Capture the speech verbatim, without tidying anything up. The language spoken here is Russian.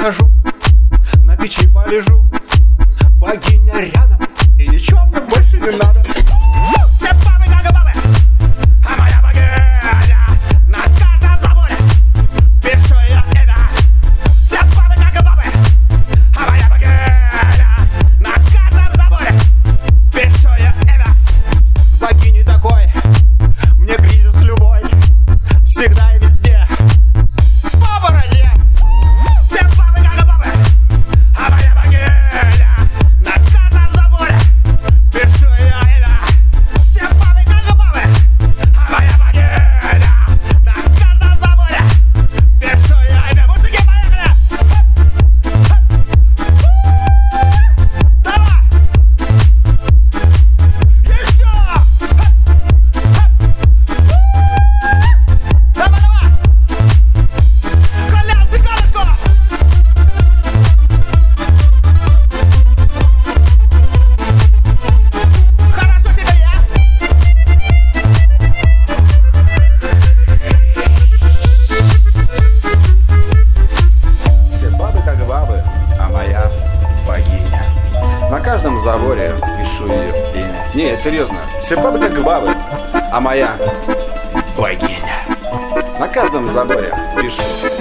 схожу, на печи полежу, богиня рядом, и ничего мне больше не надо. Все бабы как бабы, а моя богиня на каждом заборе. Пишу я это. Все бабы как бабы, а моя богиня на каждом заборе. Пишу я это. Богини такой, мне кризис любой, всегда и везде. По бороде. Все бабы как бабы, а моя богиня на каждом заборе. Пишу я это. Все бабы как бабы, а моя богиня на каждом заборе. Пишу я это. Мужики, поехали! Давай! Еще! Давай, давай! Колян, цыганочку! Хорошо тебе, я? Все бабы как бабы, а моя богиня. На каждом заборе пишу ее имя. Не, серьезно, все бабы как бабы, а моя богиня. На каждом заборе пишу